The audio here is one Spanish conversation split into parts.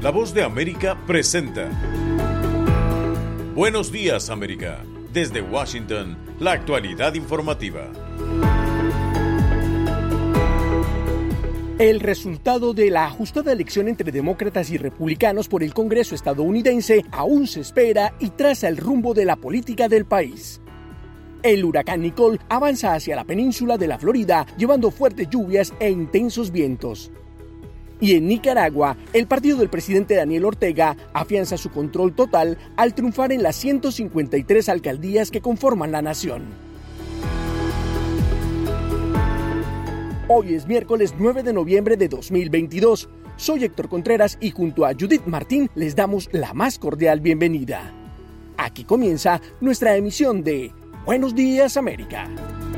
La Voz de América presenta Buenos Días, América. Desde Washington, la actualidad informativa. El resultado de la ajustada elección entre demócratas y republicanos por el Congreso estadounidense aún se espera y traza el rumbo de la política del país. El huracán Nicole avanza hacia la península de la Florida, llevando fuertes lluvias e intensos vientos. Y en Nicaragua, el partido del presidente Daniel Ortega afianza su control total al triunfar en las 153 alcaldías que conforman la nación. Hoy es miércoles 9 de noviembre de 2022. Soy Héctor Contreras y junto a Judith Martín les damos la más cordial bienvenida. Aquí comienza nuestra emisión de Buenos Días, América.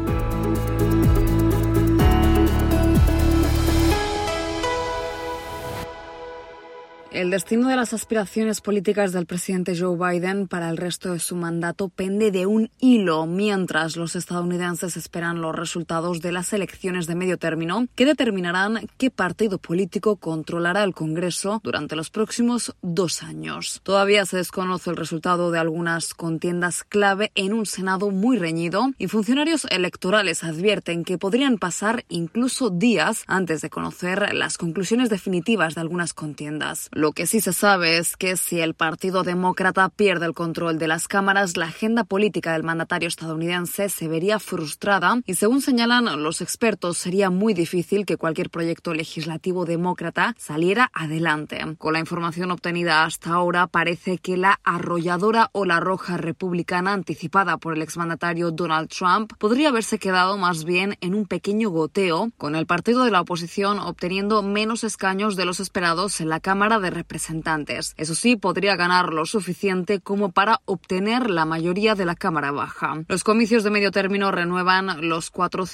El destino de las aspiraciones políticas del presidente Joe Biden para el resto de su mandato pende de un hilo, mientras los estadounidenses esperan los resultados de las elecciones de medio término que determinarán qué partido político controlará el Congreso durante los próximos 2 años. Todavía se desconoce el resultado de algunas contiendas clave en un Senado muy reñido y funcionarios electorales advierten que podrían pasar incluso días antes de conocer las conclusiones definitivas de algunas contiendas. Lo que sí se sabe es que si el Partido Demócrata pierde el control de las cámaras, la agenda política del mandatario estadounidense se vería frustrada y, según señalan los expertos, sería muy difícil que cualquier proyecto legislativo demócrata saliera adelante. Con la información obtenida hasta ahora, parece que la arrolladora ola roja republicana anticipada por el exmandatario Donald Trump podría haberse quedado más bien en un pequeño goteo, con el partido de la oposición obteniendo menos escaños de los esperados en la Cámara de Representantes. Eso sí, podría ganar lo suficiente como para obtener la mayoría de la Cámara Baja. Los comicios de medio término renuevan los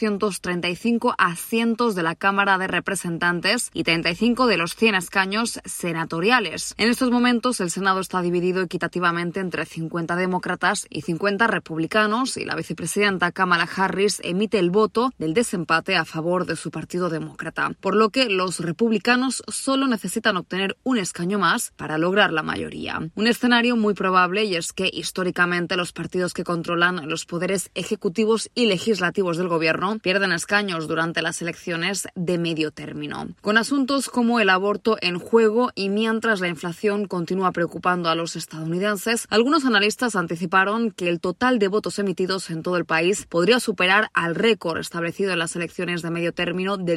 435 asientos de la Cámara de Representantes y 35 de los 100 escaños senatoriales. En estos momentos, el Senado está dividido equitativamente entre 50 demócratas y 50 republicanos, y la vicepresidenta Kamala Harris emite el voto del desempate a favor de su partido demócrata, por lo que los republicanos solo necesitan obtener un escaño más para lograr la mayoría. Un escenario muy probable, y es que históricamente los partidos que controlan los poderes ejecutivos y legislativos del gobierno pierden escaños durante las elecciones de medio término. Con asuntos como el aborto en juego y mientras la inflación continúa preocupando a los estadounidenses, algunos analistas anticiparon que el total de votos emitidos en todo el país podría superar al récord establecido en las elecciones de medio término de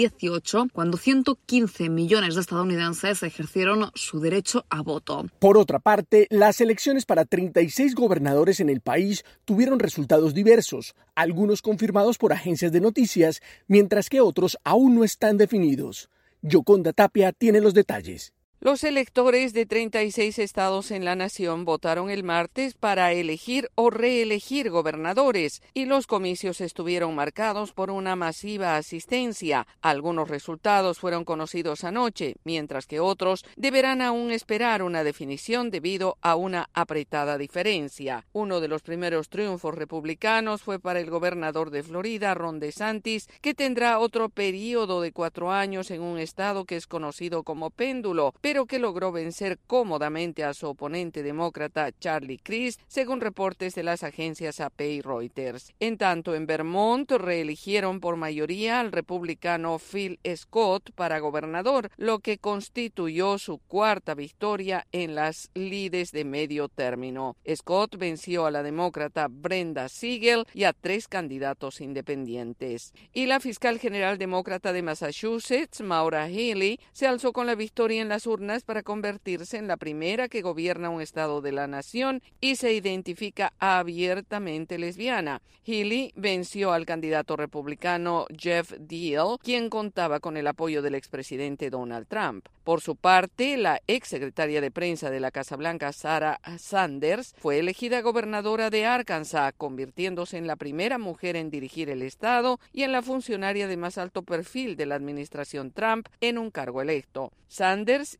2018, cuando 115 millones de estadounidenses ejercieron su derecho a voto. Por otra parte, las elecciones para 36 gobernadores en el país tuvieron resultados diversos, algunos confirmados por agencias de noticias, mientras que otros aún no están definidos. Yoconda Tapia tiene los detalles. Los electores de 36 estados en la nación votaron el martes para elegir o reelegir gobernadores, y los comicios estuvieron marcados por una masiva asistencia. Algunos resultados fueron conocidos anoche, mientras que otros deberán aún esperar una definición debido a una apretada diferencia. Uno de los primeros triunfos republicanos fue para el gobernador de Florida, Ron DeSantis, que tendrá otro periodo de 4 años en un estado que es conocido como péndulo, pero que logró vencer cómodamente a su oponente demócrata Charlie Crist, según reportes de las agencias AP y Reuters. En tanto, en Vermont reeligieron por mayoría al republicano Phil Scott para gobernador, lo que constituyó su 4ª victoria en las lides de medio término. Scott venció a la demócrata Brenda Siegel y a 3 candidatos independientes. Y la fiscal general demócrata de Massachusetts, Maura Healey, se alzó con la victoria en las urnas para convertirse en la primera que gobierna un estado de la nación y se identifica abiertamente lesbiana. Healey venció al candidato republicano Jeff Deal, quien contaba con el apoyo del expresidente Donald Trump. Por su parte, la exsecretaria de prensa de la Casa Blanca, Sarah Sanders, fue elegida gobernadora de Arkansas, convirtiéndose en la primera mujer en dirigir el estado y en la funcionaria de más alto perfil de la administración Trump en un cargo electo. Sanders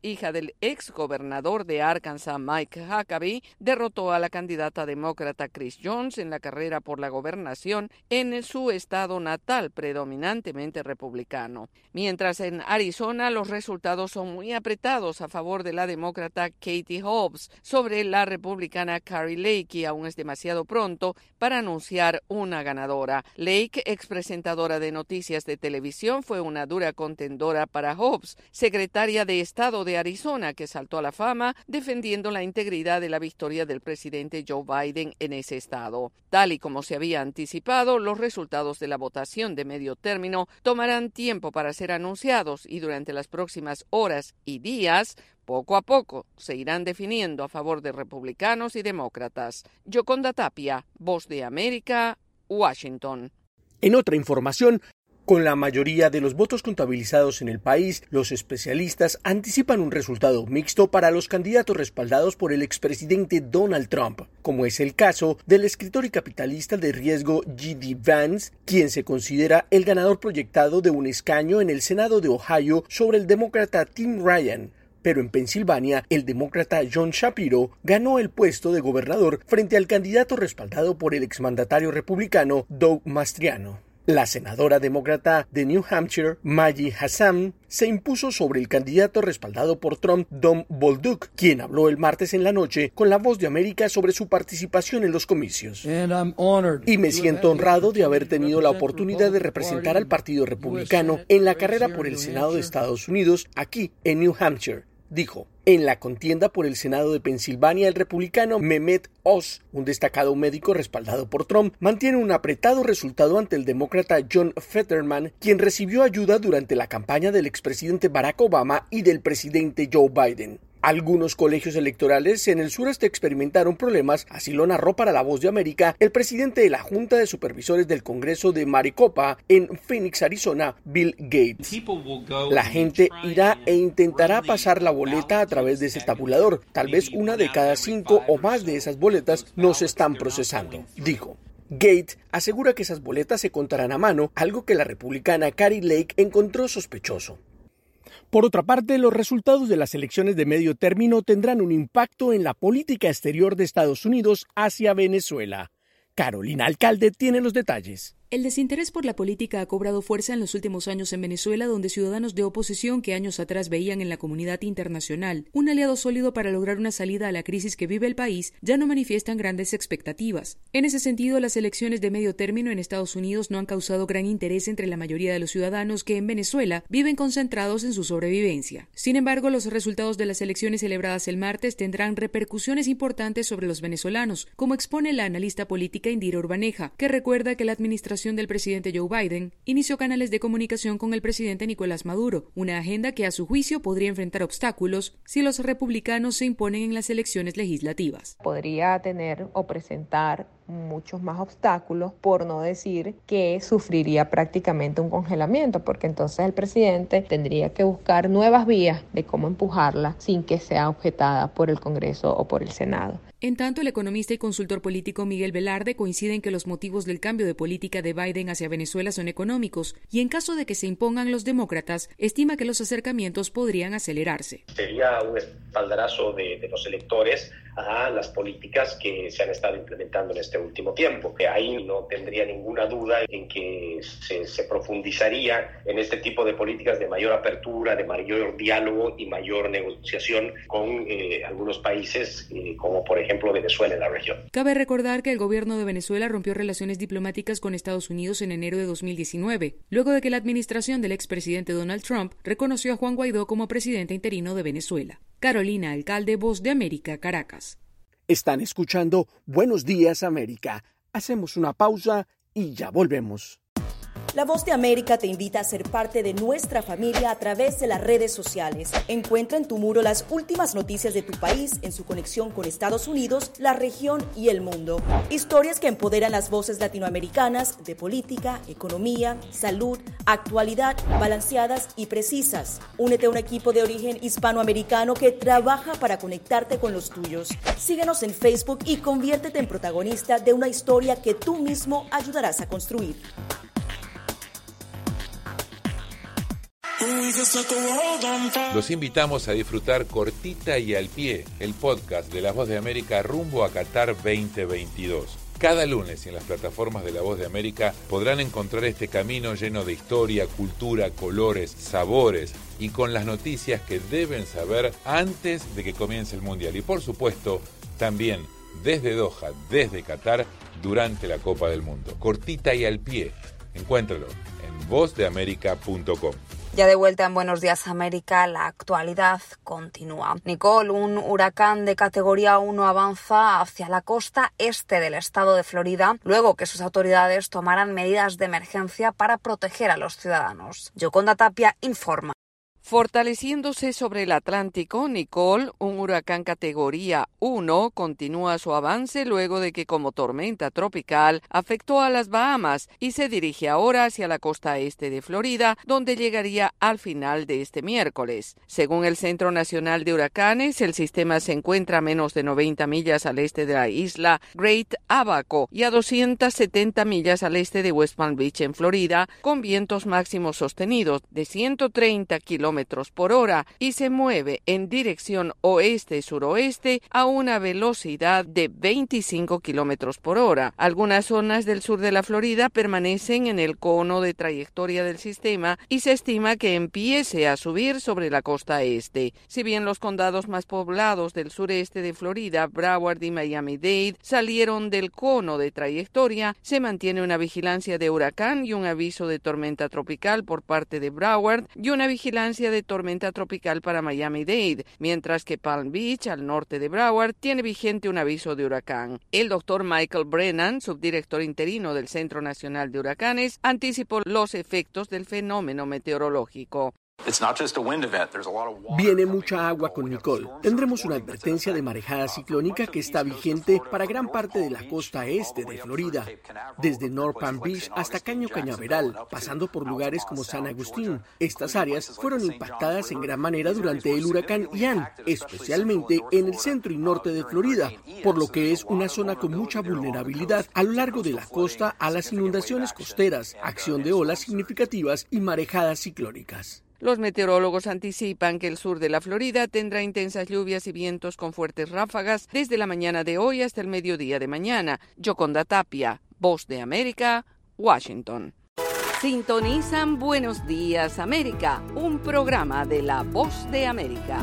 hija del ex gobernador de Arkansas, Mike Huckabee, derrotó a la candidata demócrata Chris Jones en la carrera por la gobernación en su estado natal, predominantemente republicano. Mientras en Arizona los resultados son muy apretados a favor de la demócrata Katie Hobbs sobre la republicana Kari Lake, y aún es demasiado pronto para anunciar una ganadora. Lake, expresentadora de noticias de televisión, fue una dura contendora para Hobbs, secretaria de Estado de Arizona, que saltó a la fama defendiendo la integridad de la victoria del presidente Joe Biden en ese estado. Tal y como se había anticipado, los resultados de la votación de medio término tomarán tiempo para ser anunciados y durante las próximas horas y días, poco a poco, se irán definiendo a favor de republicanos y demócratas. Yoconda Tapia, Voz de América, Washington. En otra información, con la mayoría de los votos contabilizados en el país, los especialistas anticipan un resultado mixto para los candidatos respaldados por el expresidente Donald Trump, como es el caso del escritor y capitalista de riesgo J.D. Vance, quien se considera el ganador proyectado de un escaño en el Senado de Ohio sobre el demócrata Tim Ryan. Pero en Pensilvania, el demócrata John Shapiro ganó el puesto de gobernador frente al candidato respaldado por el exmandatario republicano Doug Mastriano. La senadora demócrata de New Hampshire, Maggie Hassan, se impuso sobre el candidato respaldado por Trump, Don Bolduc, quien habló el martes en la noche con La Voz de América sobre su participación en los comicios. Y me siento honrado de haber tenido la oportunidad de representar al Partido Republicano en la carrera por el Senado de Estados Unidos, aquí en New Hampshire, dijo. En la contienda por el Senado de Pensilvania, el republicano Mehmet Oz, un destacado médico respaldado por Trump, mantiene un apretado resultado ante el demócrata John Fetterman, quien recibió ayuda durante la campaña del expresidente Barack Obama y del presidente Joe Biden. Algunos colegios electorales en el sureste experimentaron problemas, así lo narró para La Voz de América el presidente de la Junta de Supervisores del Congreso de Maricopa en Phoenix, Arizona, Bill Gates. La gente irá e intentará pasar la boleta a través de ese tabulador. Tal vez una de cada 5 o más de esas boletas no se están procesando, dijo. Gates asegura que esas boletas se contarán a mano, algo que la republicana Kari Lake encontró sospechoso. Por otra parte, los resultados de las elecciones de medio término tendrán un impacto en la política exterior de Estados Unidos hacia Venezuela. Carolina Alcalde tiene los detalles. El desinterés por la política ha cobrado fuerza en los últimos años en Venezuela, donde ciudadanos de oposición que años atrás veían en la comunidad internacional un aliado sólido para lograr una salida a la crisis que vive el país, ya no manifiestan grandes expectativas. En ese sentido, las elecciones de medio término en Estados Unidos no han causado gran interés entre la mayoría de los ciudadanos que en Venezuela viven concentrados en su sobrevivencia. Sin embargo, los resultados de las elecciones celebradas el martes tendrán repercusiones importantes sobre los venezolanos, como expone la analista política Indira Urbaneja, que recuerda que la administración del presidente Joe Biden inició canales de comunicación con el presidente Nicolás Maduro, una agenda que a su juicio podría enfrentar obstáculos si los republicanos se imponen en las elecciones legislativas. Podría tener o presentar muchos más obstáculos, por no decir que sufriría prácticamente un congelamiento, porque entonces el presidente tendría que buscar nuevas vías de cómo empujarla sin que sea objetada por el Congreso o por el Senado. En tanto, el economista y consultor político Miguel Velarde coincide en que los motivos del cambio de política de Biden hacia Venezuela son económicos y en caso de que se impongan los demócratas, estima que los acercamientos podrían acelerarse. Sería un espaldarazo de los electores a las políticas que se han estado implementando en este último tiempo. Ahí no tendría ninguna duda en que se profundizaría en este tipo de políticas de mayor apertura, de mayor diálogo y mayor negociación con algunos países, como por ejemplo Venezuela en la región. Cabe recordar que el gobierno de Venezuela rompió relaciones diplomáticas con Estados Unidos en enero de 2019, luego de que la administración del expresidente Donald Trump reconoció a Juan Guaidó como presidente interino de Venezuela. Carolina Alcalde, Voz de América, Caracas. Están escuchando Buenos Días América. Hacemos una pausa y ya volvemos. La Voz de América te invita a ser parte de nuestra familia a través de las redes sociales. Encuentra en tu muro las últimas noticias de tu país en su conexión con Estados Unidos, la región y el mundo. Historias que empoderan las voces latinoamericanas de política, economía, salud, actualidad, balanceadas y precisas. Únete a un equipo de origen hispanoamericano que trabaja para conectarte con los tuyos. Síguenos en Facebook y conviértete en protagonista de una historia que tú mismo ayudarás a construir. Los invitamos a disfrutar Cortita y al Pie, el podcast de La Voz de América rumbo a Qatar 2022. Cada lunes en las plataformas de La Voz de América podrán encontrar este camino lleno de historia, cultura, colores, sabores y con las noticias que deben saber antes de que comience el Mundial. Y por supuesto, también desde Doha, desde Qatar, durante la Copa del Mundo. Cortita y al Pie. Encuéntralo en vozdeamerica.com. Ya de vuelta en Buenos Días América, la actualidad continúa. Nicole, un huracán de categoría 1 avanza hacia la costa este del estado de Florida, luego que sus autoridades tomaran medidas de emergencia para proteger a los ciudadanos. Yoconda Tapia informa. Fortaleciéndose sobre el Atlántico, Nicole, un huracán categoría 1, continúa su avance luego de que como tormenta tropical afectó a las Bahamas y se dirige ahora hacia la costa este de Florida, donde llegaría al final de este miércoles. Según el Centro Nacional de Huracanes, el sistema se encuentra a menos de 90 millas al este de la isla Great Abaco y a 270 millas al este de West Palm Beach en Florida, con vientos máximos sostenidos de 130 kilómetros por hora y se mueve en dirección oeste-suroeste a una velocidad de 25 kilómetros por hora. Algunas zonas del sur de la Florida permanecen en el cono de trayectoria del sistema y se estima que empiece a subir sobre la costa este. Si bien los condados más poblados del sureste de Florida, Broward y Miami-Dade, salieron del cono de trayectoria, se mantiene una vigilancia de huracán y un aviso de tormenta tropical por parte de Broward y una vigilancia de tormenta tropical para Miami-Dade, mientras que Palm Beach, al norte de Broward, tiene vigente un aviso de huracán. El doctor Michael Brennan, subdirector interino del Centro Nacional de Huracanes, anticipó los efectos del fenómeno meteorológico. Viene mucha agua con Nicole. Tendremos una advertencia de marejada ciclónica que está vigente para gran parte de la costa este de Florida, desde North Palm Beach hasta Caño Cañaveral, pasando por lugares como San Agustín. Estas áreas fueron impactadas en gran manera durante el huracán Ian, especialmente en el centro y norte de Florida, por lo que es una zona con mucha vulnerabilidad a lo largo de la costa a las inundaciones costeras, acción de olas significativas y marejadas ciclónicas. Los meteorólogos anticipan que el sur de la Florida tendrá intensas lluvias y vientos con fuertes ráfagas desde la mañana de hoy hasta el mediodía de mañana. Yoconda Tapia, Voz de América, Washington. Sintonizan Buenos Días América, un programa de la Voz de América.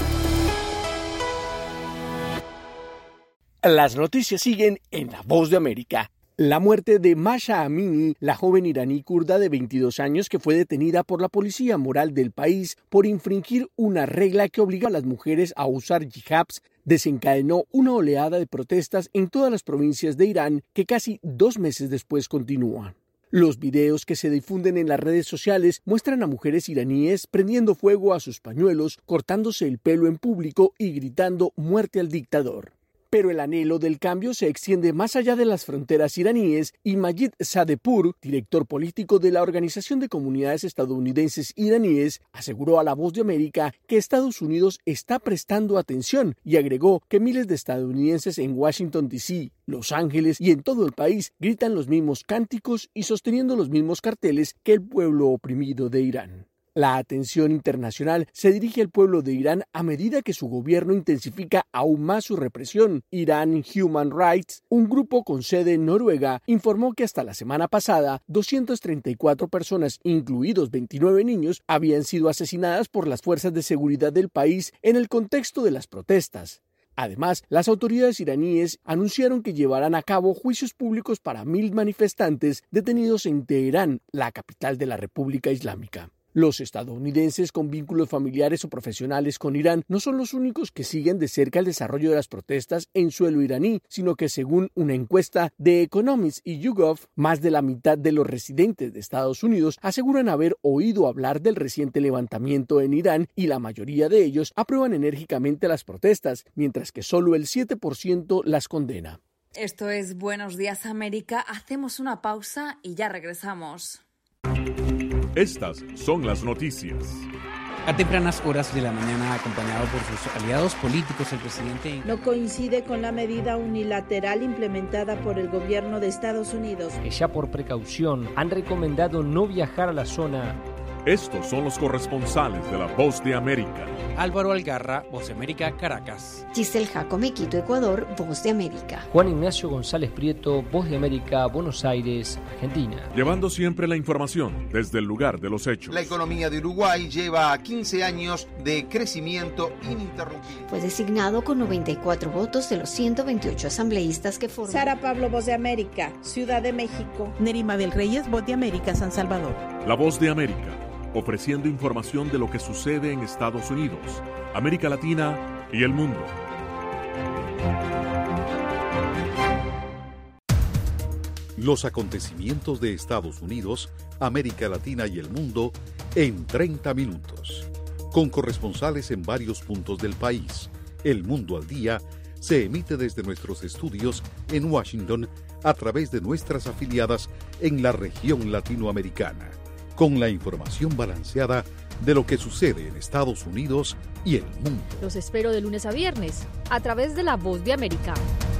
Las noticias siguen en La Voz de América. La muerte de Mahsa Amini, la joven iraní kurda de 22 años que fue detenida por la policía moral del país por infringir una regla que obliga a las mujeres a usar hijabs, desencadenó una oleada de protestas en todas las provincias de Irán que casi 2 meses después continúan. Los videos que se difunden en las redes sociales muestran a mujeres iraníes prendiendo fuego a sus pañuelos, cortándose el pelo en público y gritando «muerte al dictador». Pero el anhelo del cambio se extiende más allá de las fronteras iraníes y Majid Sadehpour, director político de la Organización de Comunidades Estadounidenses Iraníes, aseguró a La Voz de América que Estados Unidos está prestando atención y agregó que miles de estadounidenses en Washington, D.C., Los Ángeles y en todo el país gritan los mismos cánticos y sosteniendo los mismos carteles que el pueblo oprimido de Irán. La atención internacional se dirige al pueblo de Irán a medida que su gobierno intensifica aún más su represión. Iran Human Rights, un grupo con sede en Noruega, informó que hasta la semana pasada 234 personas, incluidos 29 niños, habían sido asesinadas por las fuerzas de seguridad del país en el contexto de las protestas. Además, las autoridades iraníes anunciaron que llevarán a cabo juicios públicos para 1.000 manifestantes detenidos en Teherán, la capital de la República Islámica. Los estadounidenses con vínculos familiares o profesionales con Irán no son los únicos que siguen de cerca el desarrollo de las protestas en suelo iraní, sino que según una encuesta de Economics y YouGov, más de la mitad de los residentes de Estados Unidos aseguran haber oído hablar del reciente levantamiento en Irán y la mayoría de ellos aprueban enérgicamente las protestas, mientras que solo el 7% las condena. Esto es Buenos Días América. Hacemos una pausa y ya regresamos. Estas son las noticias. A tempranas horas de la mañana, acompañado por sus aliados políticos, el presidente no coincide con la medida unilateral implementada por el gobierno de Estados Unidos. Ya por precaución han recomendado no viajar a la zona Estos son los corresponsales de La Voz de América. Álvaro Algarra, Voz de América, Caracas. Giselle Jacome, Quito, Ecuador, Voz de América. Juan Ignacio González Prieto, Voz de América, Buenos Aires, Argentina. Llevando siempre la información desde el lugar de los hechos. La economía de Uruguay lleva 15 años de crecimiento ininterrumpido. Fue designado con 94 votos de los 128 asambleístas que forman. Sara Pablo, Voz de América, Ciudad de México. Nerima Bel Reyes, Voz de América, San Salvador. La Voz de América, ofreciendo información de lo que sucede en Estados Unidos, América Latina y el mundo. Los acontecimientos de Estados Unidos, América Latina y el mundo en 30 minutos. Con corresponsales en varios puntos del país. El Mundo al Día se emite desde nuestros estudios en Washington a través de nuestras afiliadas en la región latinoamericana, con la información balanceada de lo que sucede en Estados Unidos y el mundo. Los espero de lunes a viernes, a través de La Voz de América.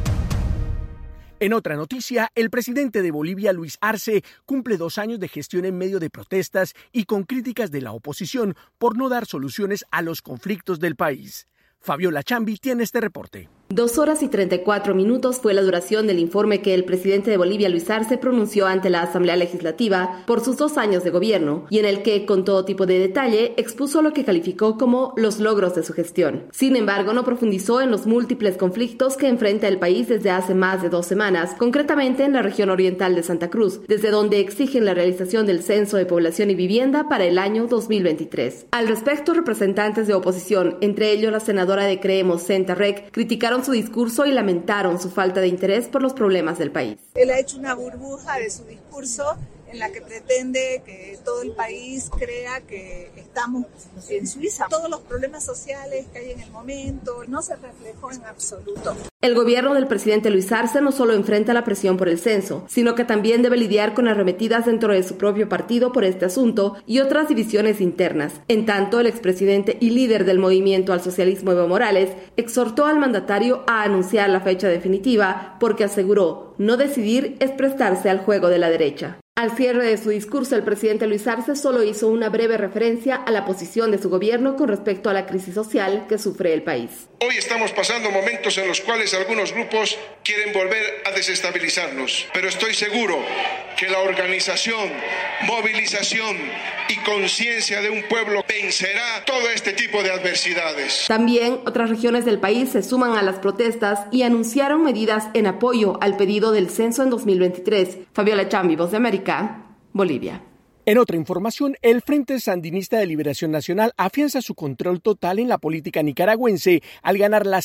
En otra noticia, el presidente de Bolivia, Luis Arce, cumple 2 años de gestión en medio de protestas y con críticas de la oposición por no dar soluciones a los conflictos del país. Fabiola Chambi tiene este reporte. 2 horas y 34 minutos fue la duración del informe que el presidente de Bolivia, Luis Arce, pronunció ante la Asamblea Legislativa por sus 2 años de gobierno y en el que, con todo tipo de detalle, expuso lo que calificó como los logros de su gestión. Sin embargo, no profundizó en los múltiples conflictos que enfrenta el país desde hace más de 2 semanas, concretamente en la región oriental de Santa Cruz, desde donde exigen la realización del Censo de Población y Vivienda para el año 2023. Al respecto, representantes de oposición, entre ellos la senadora de Creemos, Senta Rec, criticaron su discurso y lamentaron su falta de interés por los problemas del país. Él ha hecho una burbuja de su discurso en la que pretende que todo el país crea que estamos en Suiza. Todos los problemas sociales que hay en el momento no se reflejó en absoluto. El gobierno del presidente Luis Arce no solo enfrenta la presión por el censo, sino que también debe lidiar con arremetidas dentro de su propio partido por este asunto y otras divisiones internas. En tanto, el expresidente y líder del movimiento al socialismo, Evo Morales, exhortó al mandatario a anunciar la fecha definitiva porque aseguró no decidir es prestarse al juego de la derecha. Al cierre de su discurso, el presidente Luis Arce solo hizo una breve referencia a la posición de su gobierno con respecto a la crisis social que sufre el país. Hoy estamos pasando momentos en los cuales algunos grupos quieren volver a desestabilizarnos, pero estoy seguro que la organización, movilización y conciencia de un pueblo vencerá todo este tipo de adversidades. También otras regiones del país se suman a las protestas y anunciaron medidas en apoyo al pedido del censo en 2023. Fabiola Chambi, Voz de América, Bolivia. En otra información, el Frente Sandinista de Liberación Nacional afianza su control total en la política nicaragüense al ganar las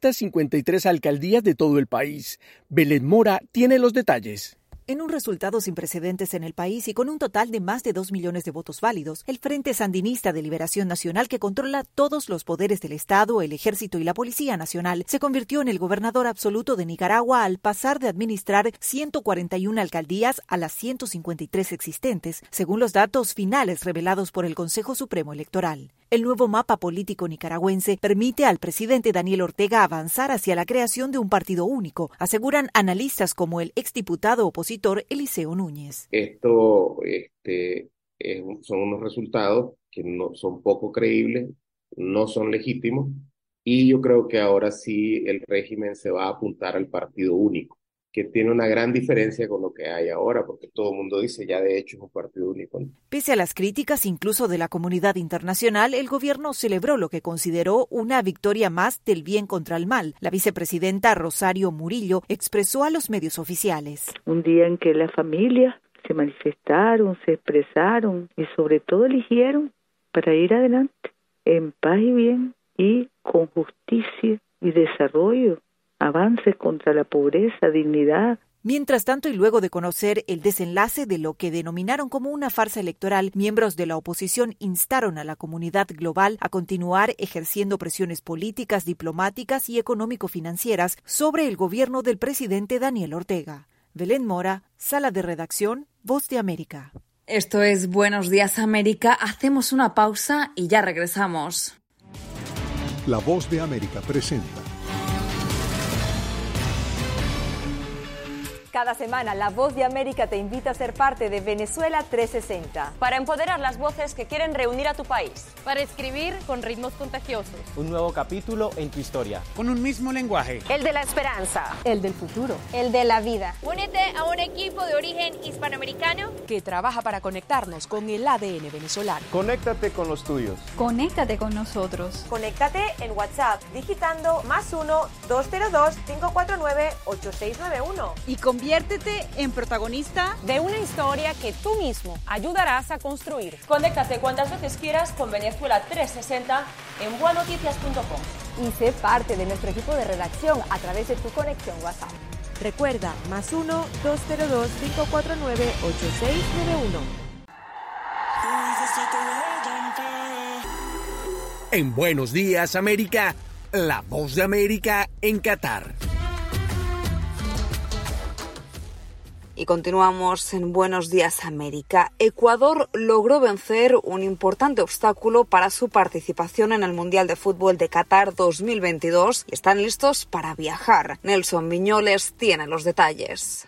553 alcaldías de todo el país. Belén Mora tiene los detalles. En un resultado sin precedentes en el país y con un total de más de 2 millones de votos válidos, el Frente Sandinista de Liberación Nacional, que controla todos los poderes del Estado, el Ejército y la Policía Nacional, se convirtió en el gobernador absoluto de Nicaragua al pasar de administrar 141 alcaldías a las 153 existentes, según los datos finales revelados por el Consejo Supremo Electoral. El nuevo mapa político nicaragüense permite al presidente Daniel Ortega avanzar hacia la creación de un partido único, aseguran analistas como el exdiputado opositor Eliseo Núñez. Esto son unos resultados que no son poco creíbles, no son legítimos, y yo creo que ahora sí el régimen se va a apuntar al partido único, que tiene una gran diferencia con lo que hay ahora, porque todo el mundo dice ya de hecho es un partido único. Pese a las críticas incluso de la comunidad internacional, el gobierno celebró lo que consideró una victoria más del bien contra el mal. La vicepresidenta Rosario Murillo expresó a los medios oficiales. Un día en que las familias se manifestaron, se expresaron y sobre todo eligieron para ir adelante en paz y bien y con justicia y desarrollo. Avances contra la pobreza, dignidad. Mientras tanto, y luego de conocer el desenlace de lo que denominaron como una farsa electoral, miembros de la oposición instaron a la comunidad global a continuar ejerciendo presiones políticas, diplomáticas y económico-financieras sobre el gobierno del presidente Daniel Ortega. Belén Mora, Sala de Redacción, Voz de América. Esto es Buenos Días América. Hacemos una pausa y ya regresamos. La Voz de América presenta Cada semana, La Voz de América te invita a ser parte de Venezuela 360. Para empoderar las voces que quieren reunir a tu país. Para escribir con ritmos contagiosos. Un nuevo capítulo en tu historia. Con un mismo lenguaje. El de la esperanza. El del futuro. El de la vida. Únete a un equipo de origen hispanoamericano que trabaja para conectarnos con el ADN venezolano. Conéctate con los tuyos. Conéctate con nosotros. Conéctate en WhatsApp digitando +1-202-549-8691. Y conviértete en protagonista de una historia que tú mismo ayudarás a construir. Conéctate cuantas veces quieras con Venezuela 360 en buenoticias.com. Y sé parte de nuestro equipo de redacción a través de tu conexión WhatsApp. Recuerda, +1-202-549-8691. En Buenos Días, América, La Voz de América en Qatar. Y continuamos en Buenos Días, América. Ecuador logró vencer un importante obstáculo para su participación en el Mundial de Fútbol de Qatar 2022 y están listos para viajar. Nelson Viñoles tiene los detalles.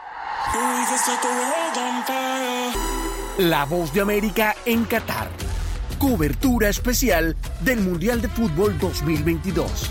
La Voz de América en Qatar. Cobertura especial del Mundial de Fútbol 2022.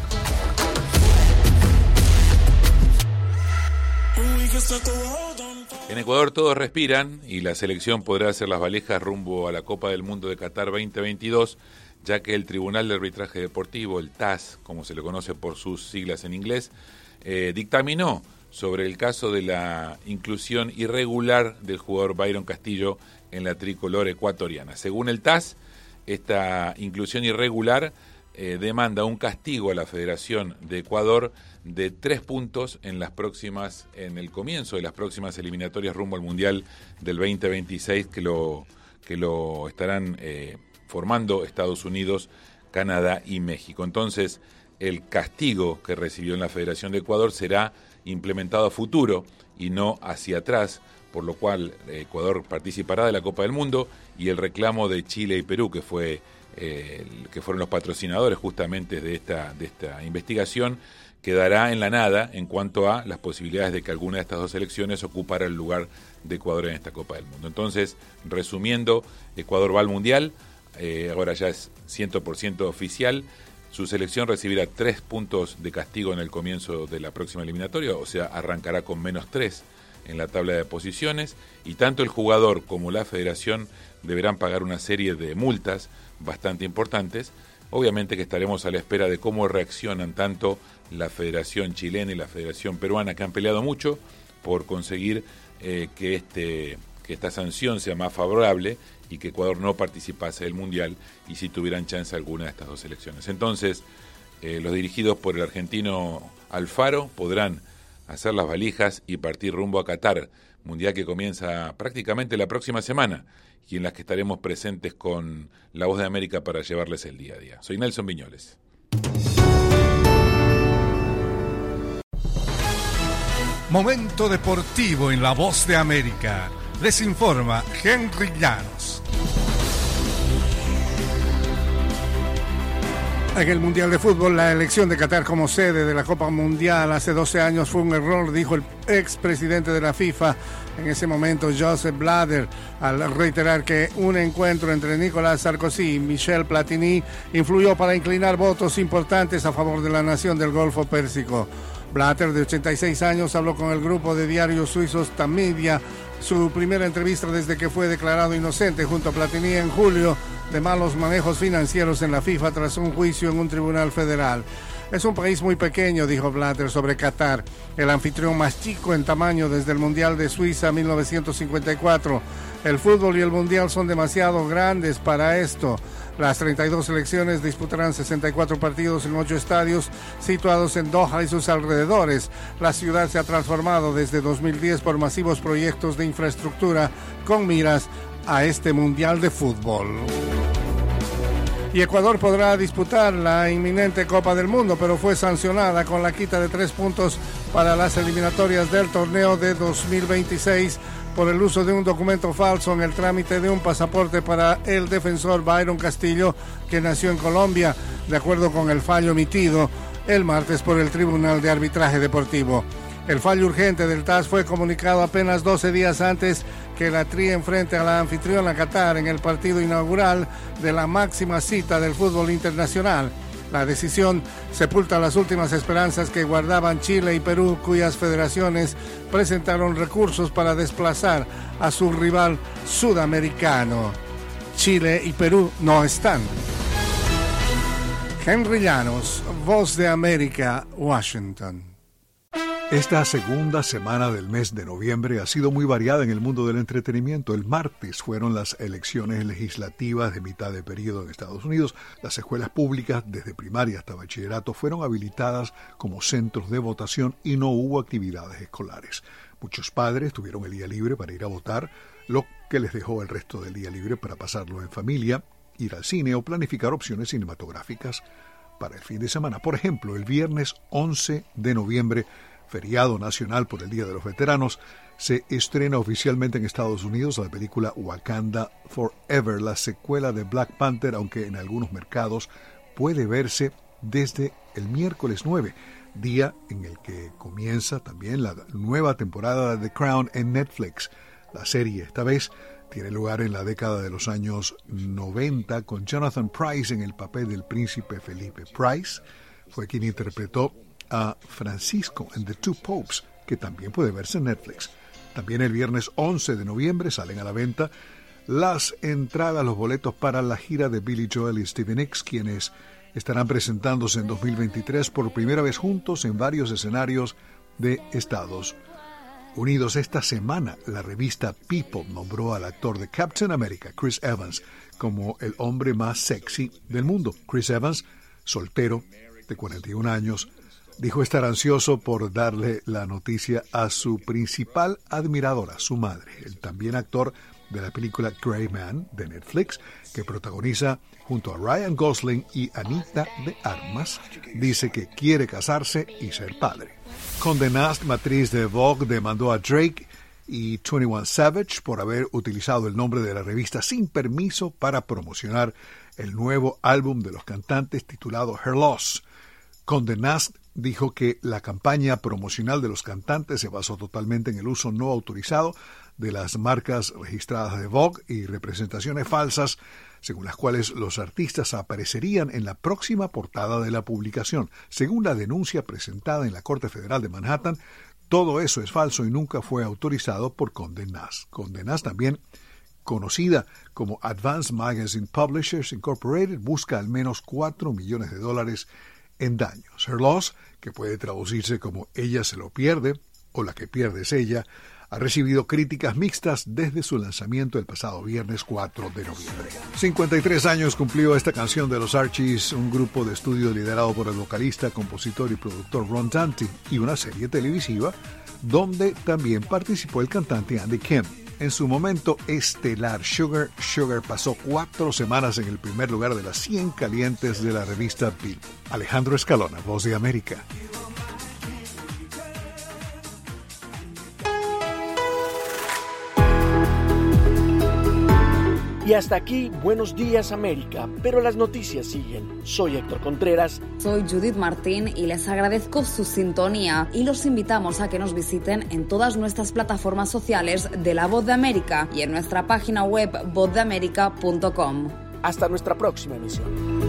En Ecuador todos respiran y la selección podrá hacer las valijas rumbo a la Copa del Mundo de Qatar 2022, ya que el Tribunal de Arbitraje Deportivo, el TAS, como se le conoce por sus siglas en inglés, dictaminó sobre el caso de la inclusión irregular del jugador Byron Castillo en la tricolor ecuatoriana. Según el TAS, esta inclusión irregular demanda un castigo a la Federación de Ecuador de 3 puntos en el comienzo de las próximas eliminatorias rumbo al Mundial del 2026 que lo estarán formando Estados Unidos, Canadá y México. Entonces, el castigo que recibió en la Federación de Ecuador será implementado a futuro y no hacia atrás, por lo cual Ecuador participará de la Copa del Mundo y el reclamo de Chile y Perú, que fueron los patrocinadores justamente de esta investigación, quedará en la nada en cuanto a las posibilidades de que alguna de estas dos selecciones ocupara el lugar de Ecuador en esta Copa del Mundo. Entonces, resumiendo, Ecuador va al Mundial, ahora ya es 100% oficial. Su selección recibirá 3 puntos de castigo en el comienzo de la próxima eliminatoria, o sea, arrancará con -3 en la tabla de posiciones, y tanto el jugador como la federación deberán pagar una serie de multas bastante importantes. Obviamente que estaremos a la espera de cómo reaccionan tanto la Federación Chilena y la Federación Peruana, que han peleado mucho por conseguir que esta sanción sea más favorable y que Ecuador no participase del Mundial, y si tuvieran chance alguna de estas dos selecciones. Entonces, los dirigidos por el argentino Alfaro podrán hacer las valijas y partir rumbo a Qatar, Mundial que comienza prácticamente la próxima semana y en las que estaremos presentes con La Voz de América para llevarles el día a día. Soy Nelson Viñoles. Momento deportivo en La Voz de América. Les informa Henry Llanos. En el Mundial de Fútbol, la elección de Qatar como sede de la Copa Mundial hace 12 años fue un error, dijo el expresidente de la FIFA, en ese momento Joseph Blatter, al reiterar que un encuentro entre Nicolas Sarkozy y Michel Platini influyó para inclinar votos importantes a favor de la nación del Golfo Pérsico. Blatter, de 86 años, habló con el grupo de diarios suizos Tamedia, su primera entrevista desde que fue declarado inocente junto a Platini en julio de malos manejos financieros en la FIFA tras un juicio en un tribunal federal. Es un país muy pequeño, dijo Blatter sobre Qatar, el anfitrión más chico en tamaño desde el Mundial de Suiza 1954. El fútbol y el Mundial son demasiado grandes para esto. Las 32 selecciones disputarán 64 partidos en 8 estadios situados en Doha y sus alrededores. La ciudad se ha transformado desde 2010 por masivos proyectos de infraestructura con miras a este Mundial de Fútbol. Y Ecuador podrá disputar la inminente Copa del Mundo, pero fue sancionada con la quita de 3 puntos para las eliminatorias del torneo de 2026 por el uso de un documento falso en el trámite de un pasaporte para el defensor Byron Castillo, que nació en Colombia, de acuerdo con el fallo emitido el martes por el Tribunal de Arbitraje Deportivo. El fallo urgente del TAS fue comunicado apenas 12 días antes que la Tri enfrente a la anfitriona Qatar en el partido inaugural de la máxima cita del fútbol internacional. La decisión sepulta las últimas esperanzas que guardaban Chile y Perú, cuyas federaciones presentaron recursos para desplazar a su rival sudamericano. Chile y Perú no están. Henry Llanos, Voz de América, Washington. Esta segunda semana del mes de noviembre ha sido muy variada en el mundo del entretenimiento. El martes fueron las elecciones legislativas de mitad de periodo en Estados Unidos. Las escuelas públicas, desde primaria hasta bachillerato, fueron habilitadas como centros de votación y no hubo actividades escolares. Muchos padres tuvieron el día libre para ir a votar, lo que les dejó el resto del día libre para pasarlo en familia, ir al cine o planificar opciones cinematográficas para el fin de semana. Por ejemplo, el viernes 11 de noviembre, feriado nacional por el Día de los Veteranos, se estrena oficialmente en Estados Unidos la película Wakanda Forever, la secuela de Black Panther, aunque en algunos mercados puede verse desde el miércoles 9, día en el que comienza también la nueva temporada de The Crown en Netflix. La serie, esta vez, tiene lugar en la década de los años 90 con Jonathan Pryce en el papel del príncipe Felipe. Pryce fue quien interpretó a Francisco en The Two Popes, que también puede verse en Netflix. También el viernes 11 de noviembre salen a la venta las entradas, los boletos para la gira de Billy Joel y Stevie Nicks, quienes estarán presentándose en 2023 por primera vez juntos en varios escenarios de Estados Unidos. Esta semana, la revista People nombró al actor de Captain America, Chris Evans, como el hombre más sexy del mundo. Chris Evans, soltero, de 41 años, dijo estar ansioso por darle la noticia a su principal admiradora, su madre. El también actor de la película Gray Man de Netflix, que protagoniza junto a Ryan Gosling y Anita de Armas, dice que quiere casarse y ser padre. Condé Nast, matriz de Vogue, demandó a Drake y 21 Savage por haber utilizado el nombre de la revista sin permiso para promocionar el nuevo álbum de los cantantes titulado Her Loss. Condé Nast dijo que la campaña promocional de los cantantes se basó totalmente en el uso no autorizado de las marcas registradas de Vogue y representaciones falsas, según las cuales los artistas aparecerían en la próxima portada de la publicación. Según la denuncia presentada en la Corte Federal de Manhattan, todo eso es falso y nunca fue autorizado por Condé Nast. Condé Nast, también conocida como Advance Magazine Publishers Incorporated, busca al menos $4 millones en daños. Her Loss, que puede traducirse como Ella se lo pierde o La que pierde es ella, ha recibido críticas mixtas desde su lanzamiento el pasado viernes 4 de noviembre. 53 años cumplió esta canción de los Archies, un grupo de estudio liderado por el vocalista, compositor y productor Ron Dante, y una serie televisiva donde también participó el cantante Andy Kim. En su momento estelar, Sugar pasó 4 semanas en el primer lugar de las 100 calientes de la revista Billboard. Alejandro Escalona, Voz de América. Y hasta aquí, Buenos Días América, pero las noticias siguen. Soy Héctor Contreras. Soy Judith Martín y les agradezco su sintonía y los invitamos a que nos visiten en todas nuestras plataformas sociales de La Voz de América y en nuestra página web vozdeamerica.com. Hasta nuestra próxima emisión.